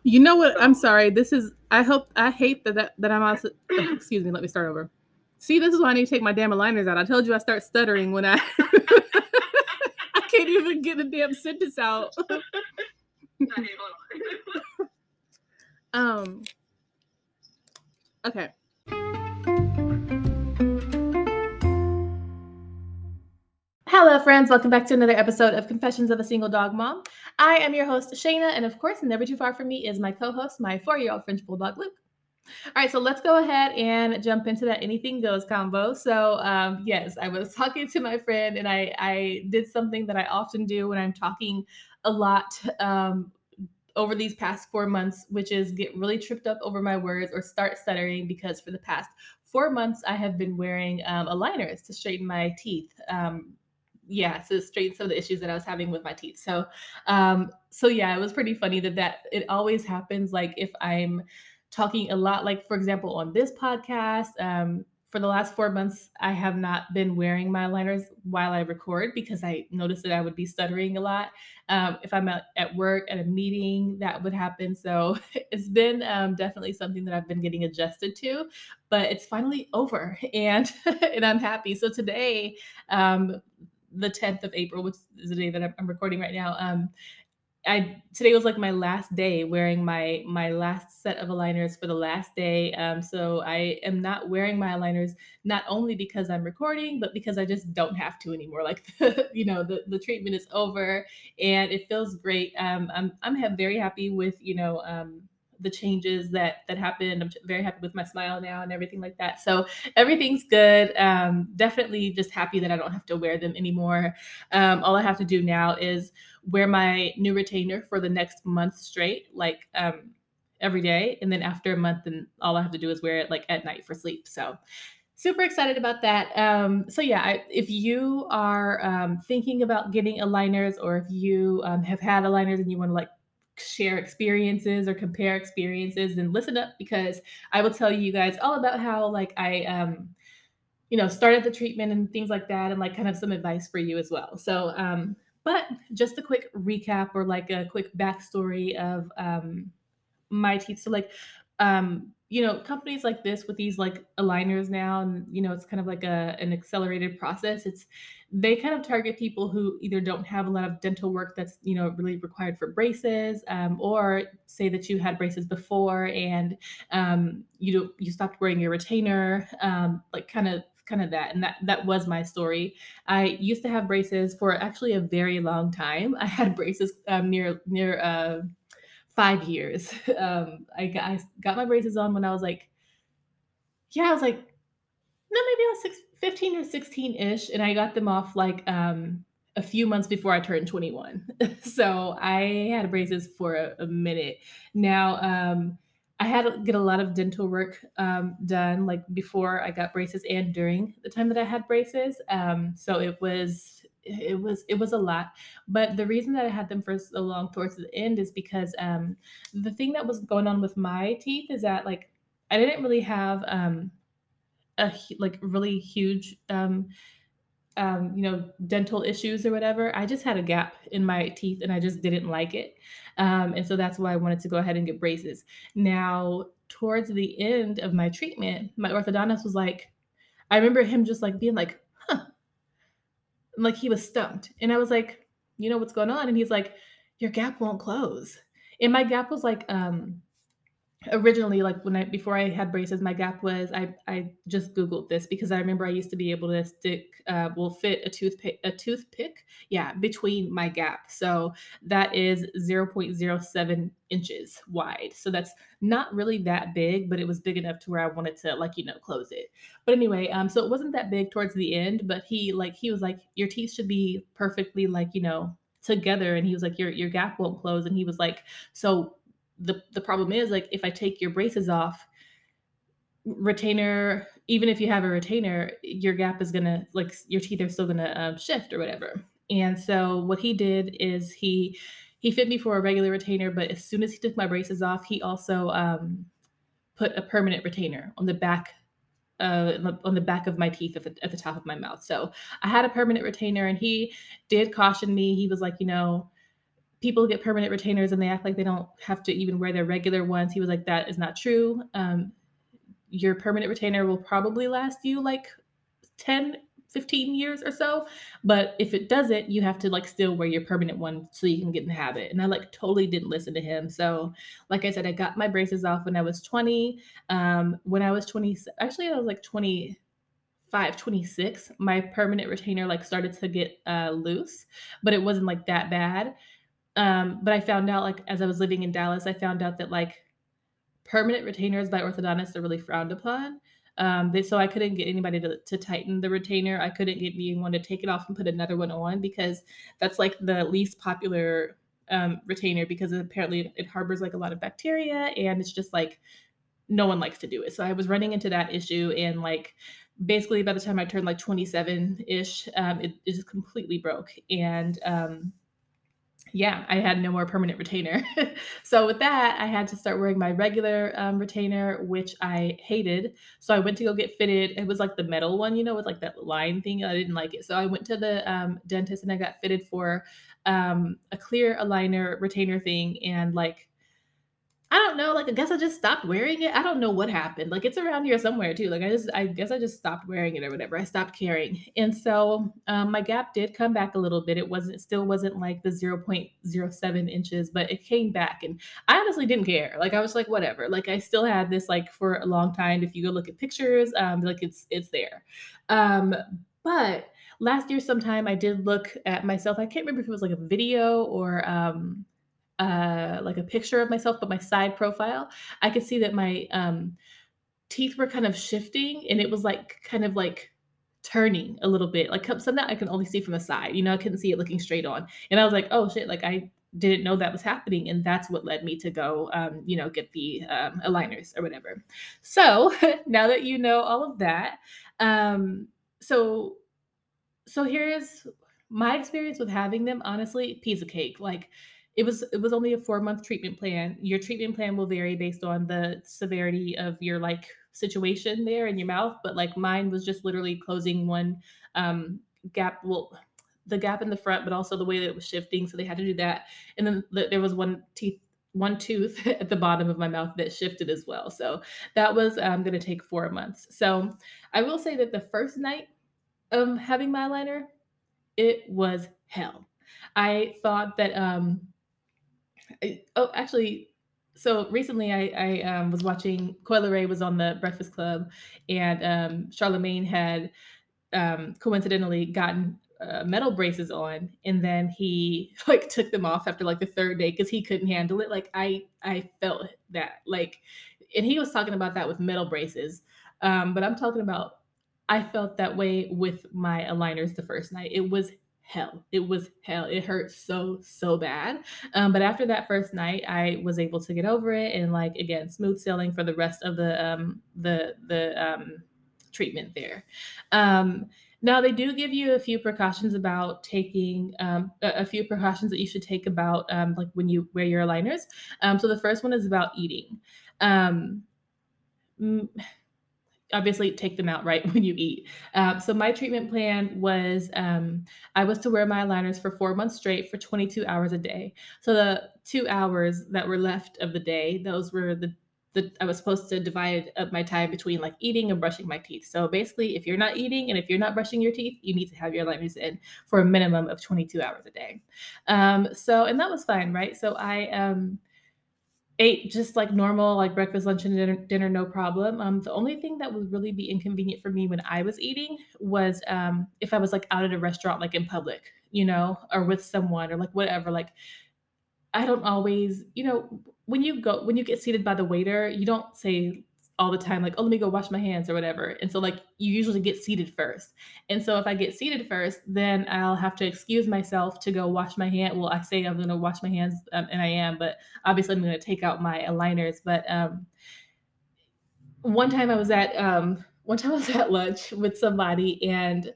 You know what? I'm So sorry. I hate that I'm also. Excuse me. Let me start over. See, this is why I need to take my damn aligners out. I told you I start stuttering when I. I can't even get a damn sentence out. honey, hold on. um. Okay. Hello, friends. Welcome back to another episode of Confessions of a Single Dog Mom. I am your host, Shayna, and of course, never too far from me is my co-host, my 4-year-old French Bulldog, Luke. All right, so let's go ahead and jump into that anything goes combo. So, yes, I was talking to my friend, and I did something that I often do when I'm talking a lot over these past 4 months, which is get really tripped up over my words or start stuttering because for the past 4 months I have been wearing aligners to straighten my teeth. Yeah, to straighten some of the issues that I was having with my teeth. So yeah, it was pretty funny that it always happens. Like if I'm talking a lot, like for example on this podcast, for the last 4 months, I have not been wearing my aligners while I record because I noticed that I would be stuttering a lot. If I'm at work at a meeting, that would happen. So it's been definitely something that I've been getting adjusted to, but it's finally over, and and I'm happy. So today, the 10th of April, which is the day that I'm recording right now. I Today was like my last day wearing my last set of aligners for the last day. So I am not wearing my aligners not only because I'm recording, but because I just don't have to anymore. Like the treatment is over, and it feels great. I'm very happy with the changes that happened. Very happy with my smile now and everything like that. So everything's good. Definitely just happy that I don't have to wear them anymore. All I have to do now is wear my new retainer for the next month straight, like every day. And then after a month, then all I have to do is wear it like at night for sleep. So super excited about that. So yeah, if you are thinking about getting aligners, or if you have had aligners and you want to like share experiences or compare experiences, then listen up because I will tell you guys all about how like I started the treatment and things like that, and like kind of some advice for you as well. But just a quick recap or like a quick backstory of my teeth. So like, companies like this with these like aligners now, and it's kind of like an accelerated process. They kind of target people who either don't have a lot of dental work that's really required for braces, or say that you had braces before and you stopped wearing your retainer, like kind of that. And that was my story. I used to have braces for actually a very long time. I had braces near 5 years. I got my braces on when I was like, yeah, I was like, no, maybe I was 15 or 16 ish, and I got them off like a few months before I turned 21. So I had braces for a minute. Now, I had to get a lot of dental work done like before I got braces and during the time that I had braces. So it was a lot. But the reason that I had them for so long towards the end is because the thing that was going on with my teeth is that like I didn't really have like really huge dental issues or whatever. I just had a gap in my teeth and I just didn't like it. And so that's why I wanted to go ahead and get braces. Now, towards the end of my treatment, my orthodontist was like, I remember him just like being like, huh, like he was stumped. And I was like, you know what's going on? And he's like, your gap won't close. And my gap was like, originally, like when I before I had braces, my gap was I just googled this because I remember I used to be able to fit a toothpick, yeah, between my gap. So that is 0.07 inches wide. So that's not really that big, but it was big enough to where I wanted to like close it. But anyway, so it wasn't that big towards the end, but he was like, your teeth should be perfectly like together, and he was like, your gap won't close, and he was like, so the problem is like if I take your braces off, retainer, even if you have a retainer, your gap is gonna like your teeth are still gonna shift or whatever. And so what he did is he fit me for a regular retainer, but as soon as he took my braces off, he also put a permanent retainer on the back of my teeth at the top of my mouth. So I had a permanent retainer, and he did caution me. He was like, people get permanent retainers and they act like they don't have to even wear their regular ones. He was like, that is not true. Your permanent retainer will probably last you like 10, 15 years or so. But if it doesn't, you have to like still wear your permanent one so you can get in the habit. And I like totally didn't listen to him. So, like I said, I got my braces off when I was 20. When I was 20, actually, I was like 25, 26. My permanent retainer like started to get loose, but it wasn't like that bad. But I found out like as I was living in Dallas, I found out that like permanent retainers by orthodontists are really frowned upon. So I couldn't get anybody to tighten the retainer. I couldn't get anyone to take it off and put another one on because that's like the least popular retainer because apparently it harbors like a lot of bacteria and it's just like no one likes to do it. So I was running into that issue and like basically by the time I turned like 27 ish, it just completely broke. And yeah, I had no more permanent retainer. So with that, I had to start wearing my regular retainer, which I hated. So I went to go get fitted. It was like the metal one, you know, with like that line thing. I didn't like it. So I went to the dentist and I got fitted for a clear aligner retainer thing. And like I don't know, like, I guess I just stopped wearing it. I don't know what happened. Like, it's around here somewhere too. Like, I guess I just stopped wearing it or whatever. I stopped caring. And so, my gap did come back a little bit. Still wasn't like the 0.07 inches, but it came back. And I honestly didn't care. Like, I was like, whatever. Like, I still had this like for a long time. If you go look at pictures, like it's there. Um, but last year sometime I did look at myself. I can't remember if it was like a video or like a picture of myself, but my side profile, I could see that my teeth were kind of shifting and it was like kind of like turning a little bit. Like something I can only see from the side. You know, I couldn't see it looking straight on. And I was like, oh shit, like I didn't know that was happening. And that's what led me to go, get the aligners or whatever. So now that you know all of that, um, so so here's my experience with having them, honestly, piece of cake. Like it was only a 4-month treatment plan. Your treatment plan will vary based on the severity of your like situation there in your mouth, but like mine was just literally closing one um gap, well, the gap in the front, but also the way that it was shifting, so they had to do that. And then there was one tooth at the bottom of my mouth that shifted as well. So that was going to take 4 months. So I will say that the first night having my liner, it was hell. I thought that actually, so recently I was watching Coyle Ray was on the Breakfast Club, and Charlemagne had coincidentally gotten metal braces on, and then he like took them off after like the third day because he couldn't handle it. Like I felt that like, and he was talking about that with metal braces, but I'm talking about I felt that way with my aligners the first night. It was hell. It was hell. It hurt so bad. But after that first night, I was able to get over it and like again smooth sailing for the rest of the treatment there. Um, Now they do give you a few precautions about taking a few precautions that you should take about like when you wear your aligners. So the first one is about eating. Um, Obviously take them out right when you eat. So my treatment plan was I was to wear my aligners for 4 months straight for 22 hours a day. So the 2 hours that were left of the day, those were the I was supposed to divide up my time between like eating and brushing my teeth. So basically, if you're not eating and if you're not brushing your teeth, you need to have your aligners in for a minimum of 22 hours a day. And that was fine, right? So I ate just like normal, like breakfast, lunch, and dinner, no problem. The only thing that would really be inconvenient for me when I was eating was if I was like out at a restaurant, like in public, or with someone or like whatever. Like I don't always, when you get seated by the waiter, you don't say all the time like, "Oh, let me go wash my hands" or whatever. And so like you usually get seated first. And so if I get seated first, then I'll have to excuse myself to go wash my hand. Well, I say I'm going to wash my hands, and I am, but obviously I'm going to take out my aligners. But one time I was at lunch with somebody, and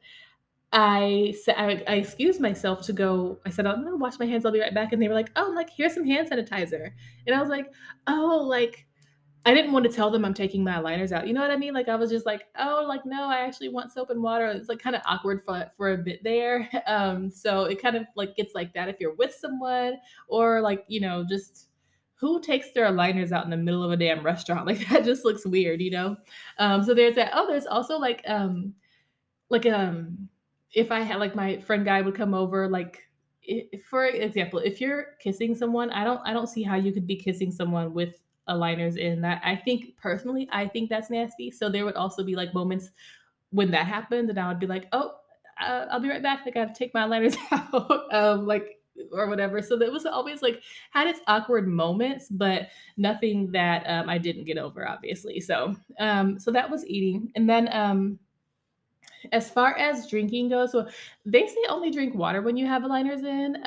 I excused myself to go. I said, "I'm gonna wash my hands. I'll be right back." And they were like, "Oh, like here's some hand sanitizer." And I was like, "Oh, like." I didn't want to tell them I'm taking my aligners out. You know what I mean? Like I was just like, oh, like no, I actually want soap and water. It's like kind of awkward for a bit there. So it kind of like gets like that if you're with someone or like just who takes their aligners out in the middle of a damn restaurant like that just looks weird, you know. So there's that. Oh, there's also like if I had like my friend guy would come over like for example, if you're kissing someone, I don't see how you could be kissing someone with aligners in. That I think personally, I think that's nasty. So there would also be like moments when that happened and I would be like, oh, I'll be right back, like I have to take my aligners out, like or whatever. So that was always like had its awkward moments, but nothing that I didn't get over, obviously. So that was eating. And then as far as drinking goes, so they say only drink water when you have aligners in.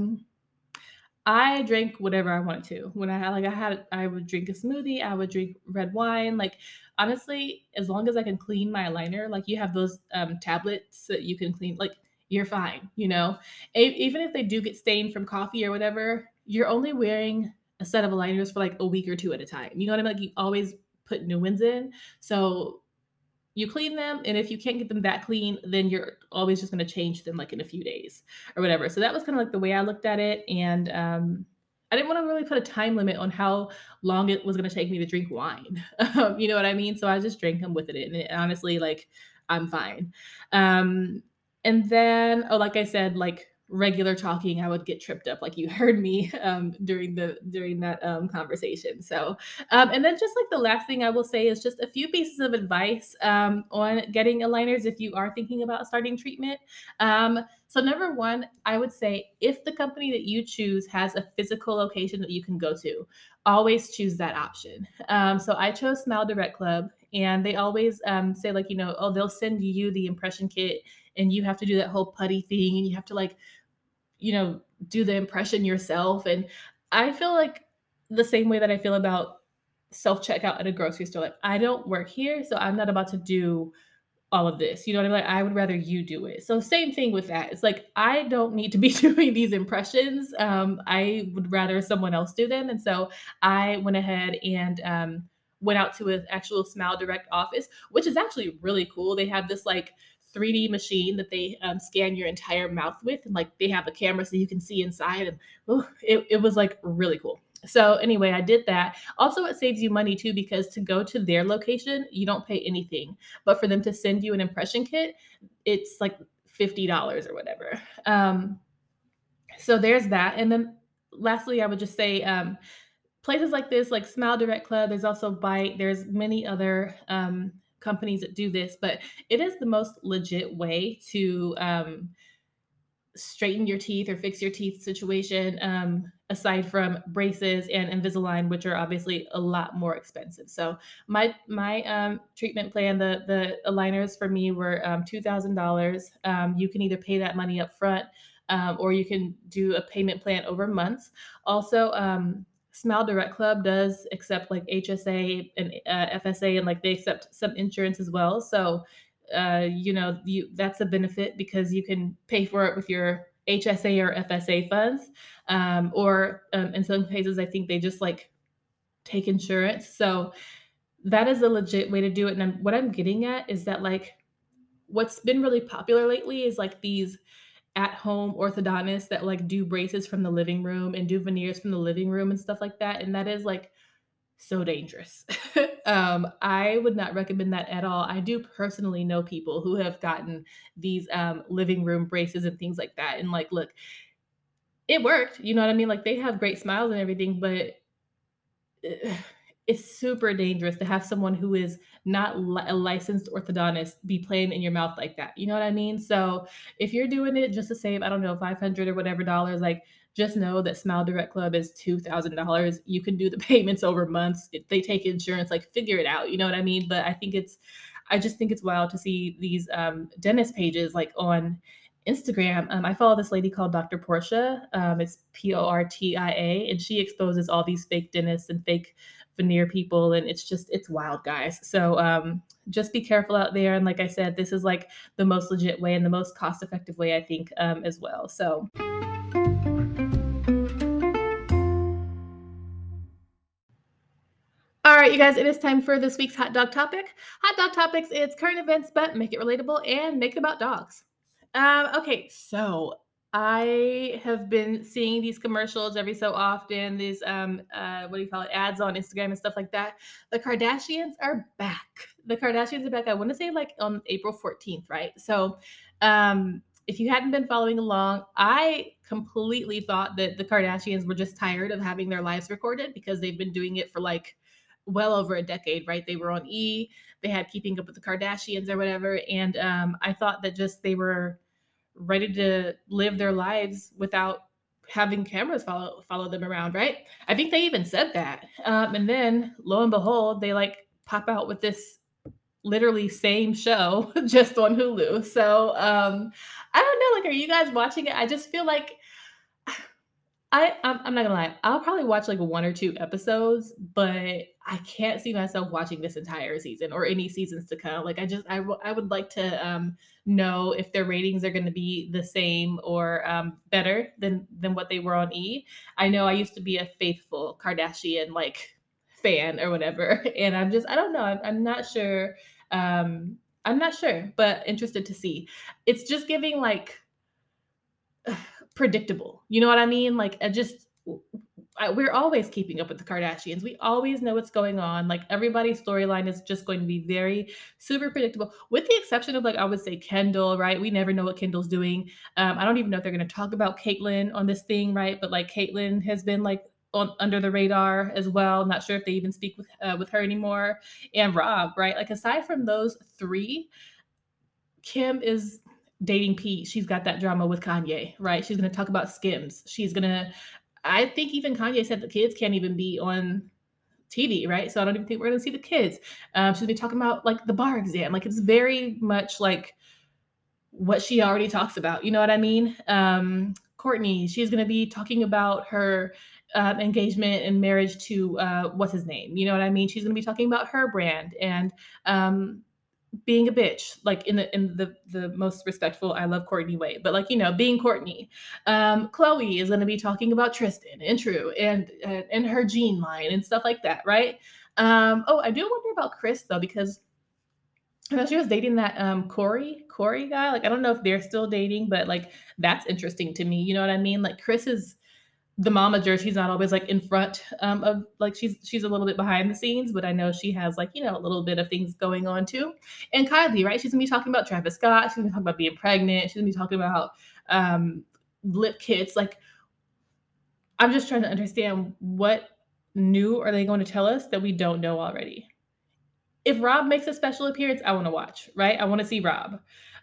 I drank whatever I wanted to. When I would drink a smoothie, I would drink red wine. Like honestly, as long as I can clean my liner, like you have those tablets that you can clean, like you're fine, you know. Even if they do get stained from coffee or whatever, you're only wearing a set of aligners for like a week or two at a time. You know what I mean? Like you always put new ones in. So you clean them, and if you can't get them that clean, then you're always just going to change them like in a few days or whatever. So that was kind of like the way I looked at it. And I didn't want to really put a time limit on how long it was going to take me to drink wine. You know what I mean? So I just drank them with it, and honestly, like I'm fine. um and then, oh, like I said, like regular talking, I would get tripped up, like you heard me during that conversation. So and then just like the last thing I will say is just a few pieces of advice on getting aligners if you are thinking about starting treatment. So number one, I would say if the company that you choose has a physical location that you can go to, always choose that option. So I chose Smile Direct Club, and they always say like oh, they'll send you the impression kit, and you have to do that whole putty thing, and you have to like you know, do the impression yourself. And I feel like the same way that I feel about self checkout at a grocery store. Like, I don't work here, so I'm not about to do all of this. You know what I mean? Like, I would rather you do it. So, same thing with that. It's like, I don't need to be doing these impressions. I would rather someone else do them. And so, I went ahead and went out to an actual Smile Direct office, which is actually really cool. They have this like 3D machine that they scan your entire mouth with, and like they have a camera so you can see inside. And it was like really cool. So anyway, I did that. Also, it saves you money too because to go to their location, you don't pay anything. But for them to send you an impression kit, it's like $50 or whatever. So there's that. And then lastly, I would just say places like this, like Smile Direct Club, there's also Bite, there's many other companies that do this, but it is the most legit way to straighten your teeth or fix your teeth situation, aside from braces and Invisalign, which are obviously a lot more expensive. So my treatment plan, the aligners for me were $2,000. You can either pay that money up front, or you can do a payment plan over months. Also, Smile Direct Club does accept like HSA and FSA, and like they accept some insurance as well. So that's a benefit because you can pay for it with your HSA or FSA funds. Or in some cases, I think they just like take insurance. So that is a legit way to do it. And what I'm getting at is that like what's been really popular lately is like these at home orthodontists that like do braces from the living room and do veneers from the living room and stuff like that. And that is like so dangerous. I would not recommend that at all. I do personally know people who have gotten these living room braces and things like that. And like, look, it worked. You know what I mean? Like they have great smiles and everything, but uh, it's super dangerous to have someone who is not a licensed orthodontist be playing in your mouth like that. You know what I mean? So if you're doing it just to save, I don't know, 500 or whatever dollars, like just know that Smile Direct Club is $2,000. You can do the payments over months. If they take insurance, like figure it out. You know what I mean? But I just think it's wild to see these dentist pages like on Instagram. I follow this lady called Dr. Portia. It's Portia, and she exposes all these fake dentists and fake veneer people, and it's wild, guys. So just be careful out there. And like I said, this is like the most legit way and the most cost effective way, I think, as well. So. All right, right, you guys, it is time for this week's hot dog topic. Hot dog topics, it's current events, but make it relatable and make it about dogs. Okay, so I have been seeing these commercials every so often, these what do you call it, ads on Instagram and stuff like that. The Kardashians are back. The Kardashians are back. I want to say like on April 14th, right? So if you hadn't been following along, I completely thought that the Kardashians were just tired of having their lives recorded because they've been doing it for like well over a decade, right? They were on E, they had Keeping Up with the Kardashians or whatever, and I thought that just they were ready to live their lives without having cameras follow them around, right? I think they even said that, and then lo and behold, they like pop out with this literally same show just on Hulu. So I don't know, like, are you guys watching it? I just feel like I'm not gonna lie. I'll probably watch like one or two episodes, but I can't see myself watching this entire season or any seasons to come. Like I would like to know if their ratings are going to be the same or better than what they were on E. I know I used to be a faithful Kardashian like fan or whatever, and I don't know. I'm not sure. I'm not sure, but interested to see. It's just giving like predictable. You know what I mean? Like, we're always keeping up with the Kardashians. We always know what's going on. Like, everybody's storyline is just going to be very super predictable, with the exception of, like, I would say Kendall, right? We never know what Kendall's doing. I don't even know if they're going to talk about Caitlyn on this thing, right? But like, Caitlyn has been like under the radar as well. Not sure if they even speak with her anymore. And Rob, right? Like, aside from those three, Kim is dating Pete. She's got that drama with Kanye, right? She's going to talk about Skims. I think even Kanye said the kids can't even be on TV, right? So I don't even think we're going to see the kids. She's going to be talking about like the bar exam. Like, it's very much like what she already talks about. You know what I mean? Courtney, she's going to be talking about her engagement and marriage to what's his name? You know what I mean? She's going to be talking about her brand and being a bitch, like in the most respectful I love Courtney way, but like, you know, being Courtney. Chloe is going to be talking about Tristan and True and her gene line and stuff like that, right? Oh, I do wonder about Chris though, because I know she was dating that Corey guy. Like, I don't know if they're still dating, but like, that's interesting to me. You know what I mean? Like, Chris is the momager. She's not always like in front of, like, she's a little bit behind the scenes, but I know she has, like, you know, a little bit of things going on too. And Kylie, right? She's gonna be talking about Travis Scott. She's gonna be talking about being pregnant. She's gonna be talking about lip kits. Like, I'm just trying to understand what new are they going to tell us that we don't know already. If Rob makes a special appearance, I want to watch, right? I want to see Rob.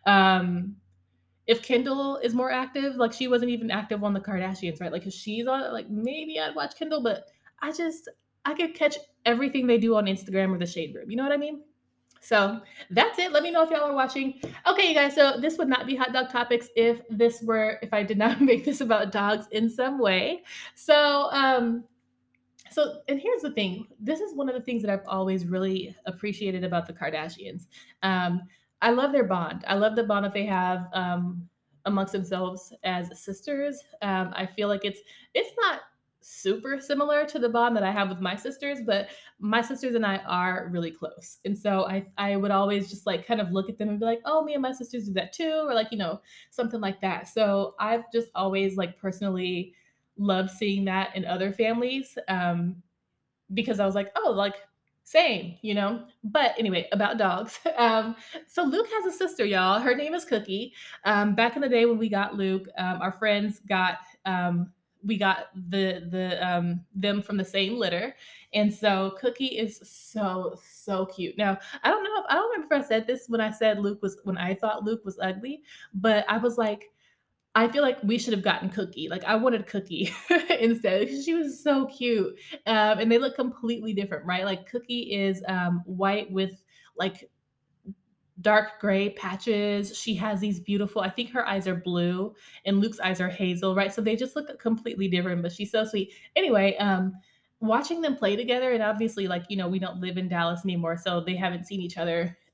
If Kendall is more active, like, she wasn't even active on the Kardashians, right? Like, if she's on it, like, maybe I'd watch Kendall, but I could catch everything they do on Instagram or the Shade Room. You know what I mean? So that's it. Let me know if y'all are watching. Okay, you guys. So this would not be hot dog topics if I did not make this about dogs in some way. So and here's the thing. This is one of the things that I've always really appreciated about the Kardashians. Um, I love their bond. I love the bond that they have amongst themselves as sisters. I feel like it's not super similar to the bond that I have with my sisters, but my sisters and I are really close. And so I would always just like kind of look at them and be like, oh, me and my sisters do that too, or like, you know, something like that. So I've just always like personally loved seeing that in other families, because I was like, oh, like, same, you know. But anyway, about dogs. So Luke has a sister, y'all. Her name is Cookie. Back in the day when we got Luke, our friends got we got them from the same litter, and so Cookie is so cute. Now I don't remember if I said this when I thought Luke was ugly, but I was like, I feel like we should have gotten Cookie. Like, I wanted Cookie instead because she was so cute. And they look completely different, right? Like, Cookie is white with like dark gray patches. She has these beautiful, I think her eyes are blue and Luke's eyes are hazel, right? So they just look completely different, but she's so sweet. Anyway, watching them play together, and obviously, like, you know, we don't live in Dallas anymore, so they haven't seen each other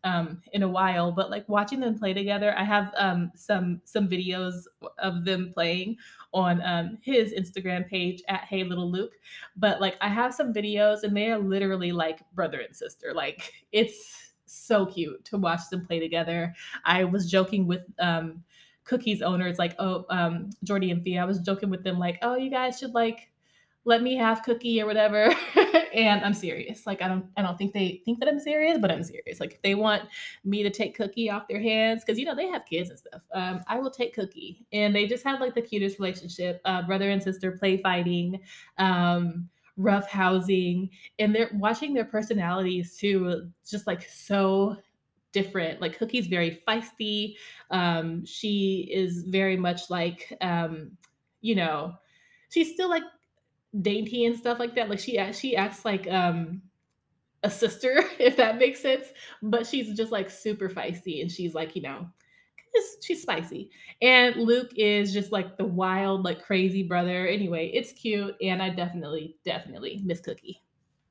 in a while, but like watching them play together, I have some videos of them playing on his Instagram page at Hey Little Luke. But like I have some videos and they are literally like brother and sister. Like it's so cute to watch them play together. I was joking with Cookie's owners, like, oh, Jordy and Thea. I was joking with them, like, oh, you guys should like let me have Cookie or whatever. And I'm serious. Like I don't think they think that I'm serious, but I'm serious. Like if they want me to take Cookie off their hands, because you know they have kids and stuff, I will take Cookie. And they just have like the cutest relationship, brother and sister play fighting, rough housing, and they're watching their personalities too, just like so different. Like Cookie's very feisty. She is very much like, you know, she's still like dainty and stuff like that. Like she acts like a sister, if that makes sense. But she's just like super feisty, and she's like, she's spicy. And Luke is just like the wild, like crazy brother. Anyway, it's cute, and I definitely miss Cookie.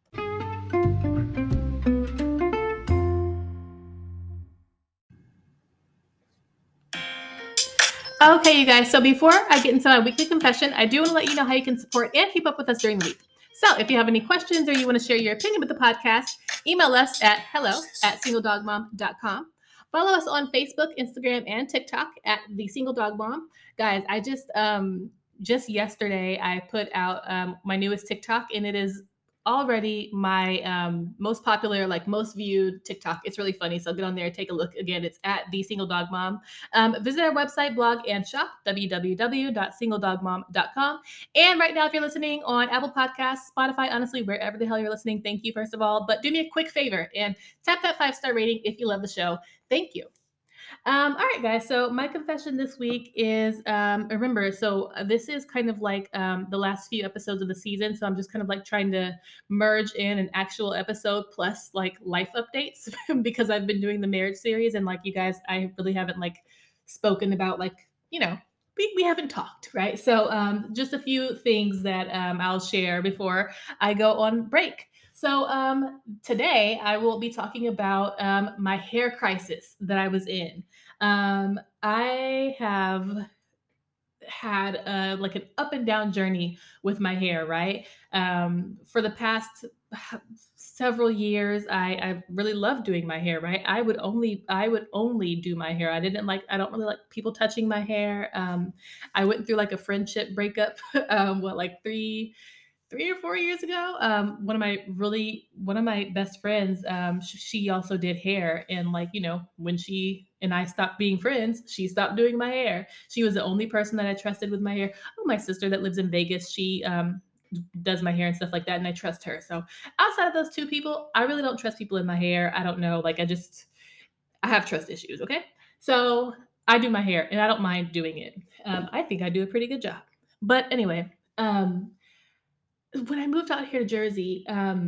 Okay, you guys. So before I get into my weekly confession, I do want to let you know how you can support and keep up with us during the week. So if you have any questions or you want to share your opinion with the podcast, email us at hello@singledogmom.com. Follow us on Facebook, Instagram, and TikTok at The Single Dog Mom. Guys, I just yesterday I put out my newest TikTok, and it is already my most popular, like most viewed TikTok. It's really funny. So get on there, take a look. Again, it's at The Single Dog Mom. Visit our website, blog, and shop, www.singledogmom.com. And right now, if you're listening on Apple Podcasts, Spotify, honestly, wherever the hell you're listening, thank you, first of all. But do me a quick favor and tap that 5-star rating if you love the show. Thank you. All right, guys. So my confession this week is, remember, so this is kind of like the last few episodes of the season. So I'm just kind of like trying to merge in an actual episode plus like life updates because I've been doing the marriage series, and like you guys, I really haven't like spoken about like, we haven't talked, right? So just a few things that I'll share before I go on break. So today I will be talking about my hair crisis that I was in. I have had like an up and down journey with my hair, right? For the past several years, I really loved doing my hair, right? I would only do my hair. I don't really like people touching my hair. I went through like a friendship breakup, like 3 or 4 years ago. One of my best friends, she also did hair, and like when she and I stopped being friends, she stopped doing my hair. She was the only person that I trusted with my hair. Oh, my sister that lives in Vegas, she does my hair and stuff like that, and I trust her. So outside of those two people, I really don't trust people in my hair. I don't know, like I have trust issues. Okay, so I do my hair, and I don't mind doing it. I think I do a pretty good job. But anyway, when I moved out here to Jersey,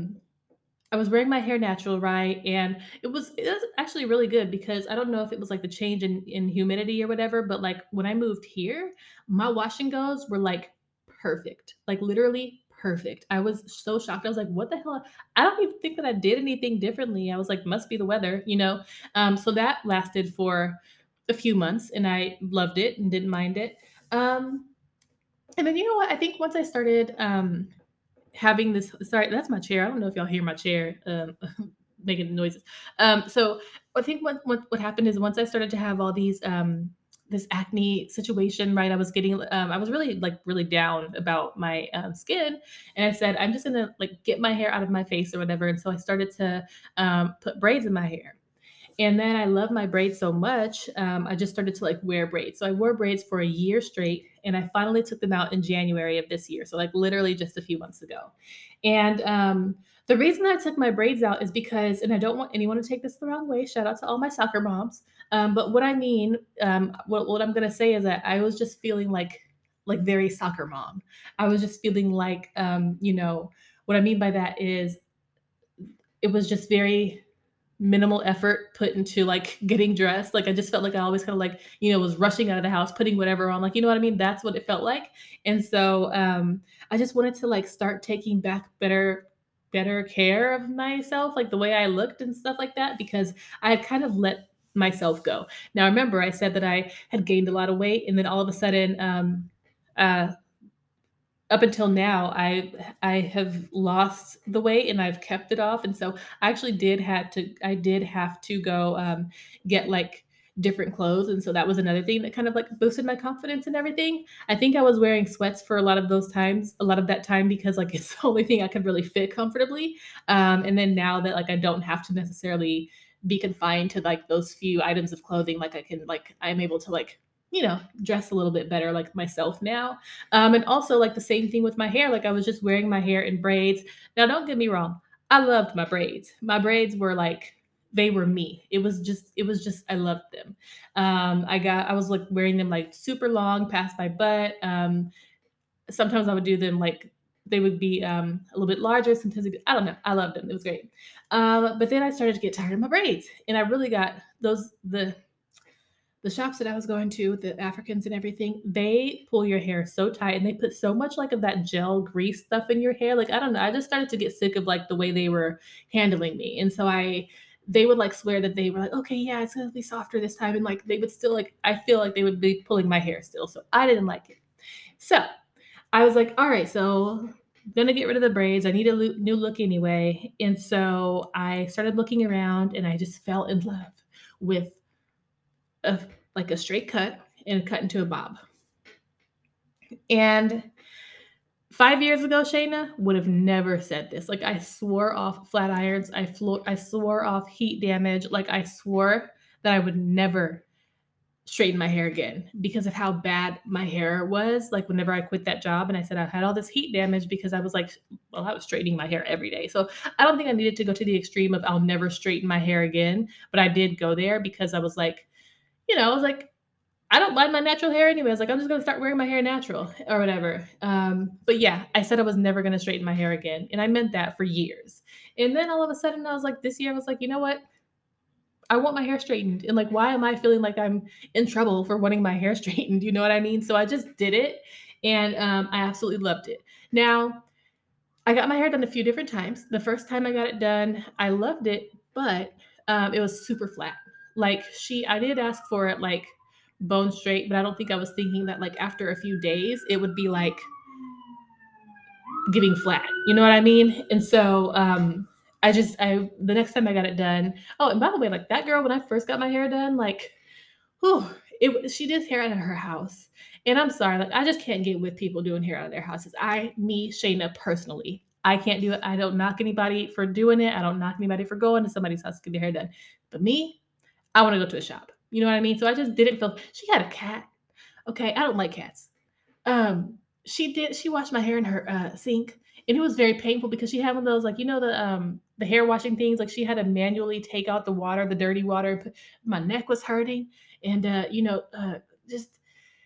I was wearing my hair natural, right? And it was actually really good because I don't know if it was like the change in humidity or whatever, but like when I moved here, my wash and goes were like perfect, like literally perfect. I was so shocked. I was like, what the hell? I don't even think that I did anything differently. I was like, must be the weather, you know? So that lasted for a few months and I loved it and didn't mind it. Um, and then you know what? I think once I started having this, sorry, that's my chair. I don't know if y'all hear my chair making noises. So I think what happened is once I started to have all these this acne situation, right? I was really like really down about my skin, and I said I'm just gonna like get my hair out of my face or whatever. And so I started to put braids in my hair. And then I love my braids so much, I just started to like wear braids. So I wore braids for a year straight, and I finally took them out in January of this year. So like literally just a few months ago. And the reason I took my braids out is because, and I don't want anyone to take this the wrong way. Shout out to all my soccer moms. But what I mean, what I'm gonna say is that I was just feeling like very soccer mom. I was just feeling like, what I mean by that is it was just very minimal effort put into like getting dressed. Like I just felt like I always kind of like, was rushing out of the house, putting whatever on, like, you know what I mean? That's what it felt like. And so I just wanted to like start taking back better better care of myself, like the way I looked and stuff like that, because I had kind of let myself go. Now, remember, I said that I had gained a lot of weight, and then all of a sudden, uh, up until now, I have lost the weight and I've kept it off, and so I did have to go get like different clothes, and so that was another thing that kind of like boosted my confidence and everything. I think I was wearing sweats for a lot of that time because like it's the only thing I could really fit comfortably. And then now that like I don't have to necessarily be confined to like those few items of clothing, like I'm able to like dress a little bit better like myself now. And also like the same thing with my hair. Like I was just wearing my hair in braids. Now, don't get me wrong. I loved my braids. My braids were like they were me. It was just I loved them. I was like wearing them like super long past my butt. Sometimes I would do them like they would be a little bit larger. Sometimes I don't know. I loved them. It was great. But then I started to get tired of my braids, and I really got the shops that I was going to, the Africans and everything, they pull your hair so tight and they put so much like of that gel grease stuff in your hair. Like, I don't know. I just started to get sick of like the way they were handling me. And so they would like swear that they were like, okay, yeah, it's going to be softer this time. And like, they would still like, I feel like they would be pulling my hair still. So I didn't like it. So I was like, all right, so I'm gonna get rid of the braids. I need a new look anyway. And so I started looking around and I just fell in love with a like a straight cut and cut into a bob. And 5 years ago, Shayna would have never said this. Like I swore off flat irons. I swore off heat damage. Like I swore that I would never straighten my hair again because of how bad my hair was. Like whenever I quit that job and I said I had all this heat damage because I was like, well, I was straightening my hair every day. So I don't think I needed to go to the extreme of I'll never straighten my hair again. But I did go there because I was like, I was like, I don't mind my natural hair anyway. I was like, I'm just gonna start wearing my hair natural or whatever. But yeah, I said I was never gonna straighten my hair again, and I meant that for years. And then all of a sudden, I was like, this year, I was like, you know what? I want my hair straightened, and like, why am I feeling like I'm in trouble for wanting my hair straightened? You know what I mean? So I just did it, and I absolutely loved it. Now, I got my hair done a few different times. The first time I got it done, I loved it, but it was super flat. Like I did ask for it like bone straight, but I don't think I was thinking that like after a few days it would be like getting flat. You know what I mean? And so I the next time I got it done. Oh, and by the way, like that girl when I first got my hair done, like, whew, she did hair out of her house. And I'm sorry, like I just can't get with people doing hair out of their houses. Shayna, personally, I can't do it. I don't knock anybody for doing it. I don't knock anybody for going to somebody's house to get their hair done. But me, I want to go to a shop. You know what I mean? So I just didn't feel. She had a cat. Okay, I don't like cats. She washed my hair in her sink, and it was very painful because she had one of those like the hair washing things. Like she had to manually take out the water, the dirty water. My neck was hurting, and just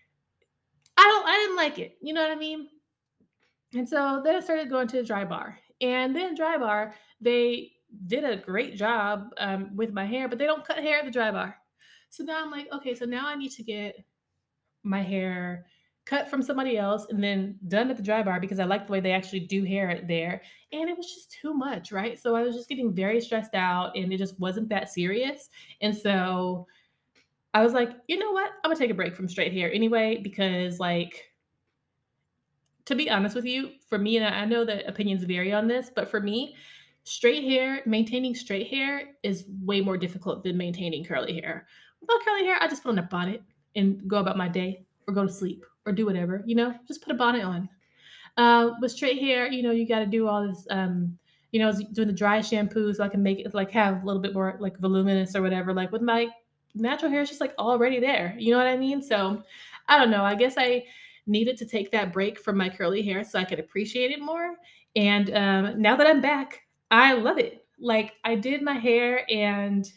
I didn't like it. You know what I mean? And so then I started going to Dry Bar, and then Dry Bar they did a great job with my hair, but they don't cut hair at the Dry Bar. So now I'm like, okay, so now I need to get my hair cut from somebody else and then done at the Dry Bar because I like the way they actually do hair there. And it was just too much, right? So I was just getting very stressed out and it just wasn't that serious. And so I was like, you know what? I'm gonna take a break from straight hair anyway, because like to be honest with you, for me, and I know that opinions vary on this, but for me, maintaining straight hair is way more difficult than maintaining curly hair. Without curly hair, I just put on a bonnet and go about my day or go to sleep or do whatever, just put a bonnet on. With straight hair, you got to do all this, doing the dry shampoo so I can make it like have a little bit more like voluminous or whatever. Like with my natural hair, it's just like already there. You know what I mean? So I don't know. I guess I needed to take that break from my curly hair so I could appreciate it more. And now that I'm back, I love it. Like I did my hair and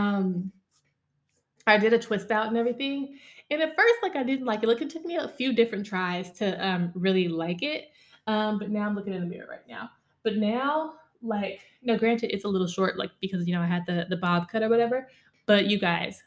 I did a twist out and everything. And at first, like I didn't like it. Like it took me a few different tries to really like it. But now I'm looking in the mirror right now. But now, like, no, granted, it's a little short, like because I had the bob cut or whatever. But you guys,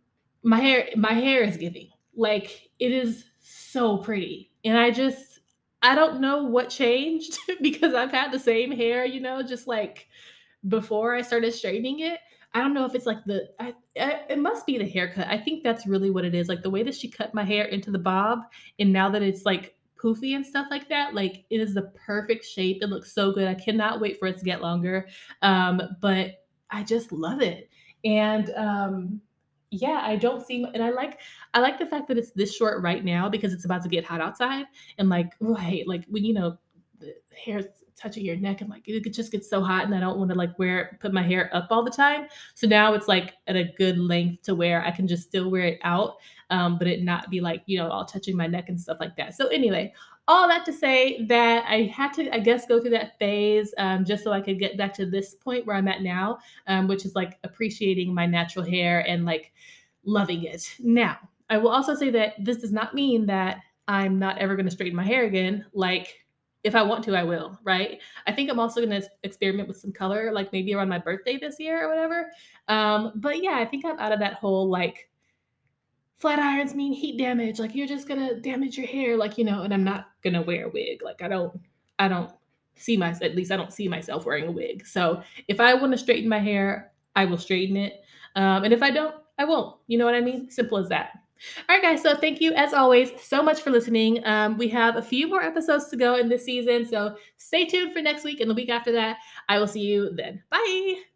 my hair is giving. Like it is so pretty, and I just I don't know what changed because I've had the same hair, just like before I started straightening it. I don't know if it's like it must be the haircut. I think that's really what it is. Like the way that she cut my hair into the bob, and now that it's like poofy and stuff like that, like it is the perfect shape. It looks so good. I cannot wait for it to get longer. But I just love it. And yeah, I don't see, and I like the fact that it's this short right now because it's about to get hot outside, and like, oh, I hate like when the hair's touching your neck, and like it just gets so hot, and I don't want to like put my hair up all the time. So now it's like at a good length to where I can just still wear it out, but it not be like all touching my neck and stuff like that. So anyway, all that to say that I had to, I guess, go through that phase just so I could get back to this point where I'm at now, which is like appreciating my natural hair and like loving it. Now, I will also say that this does not mean that I'm not ever going to straighten my hair again. Like, if I want to, I will, right? I think I'm also going to experiment with some color, like maybe around my birthday this year or whatever. But yeah, I think I'm out of that whole like flat irons mean heat damage. Like you're just gonna damage your hair, like and I'm not gonna wear a wig. Like I don't see myself. At least I don't see myself wearing a wig. So if I want to straighten my hair, I will straighten it. And if I don't, I won't. You know what I mean? Simple as that. All right, guys. So thank you, as always, so much for listening. We have a few more episodes to go in this season. So stay tuned for next week and the week after that. I will see you then. Bye.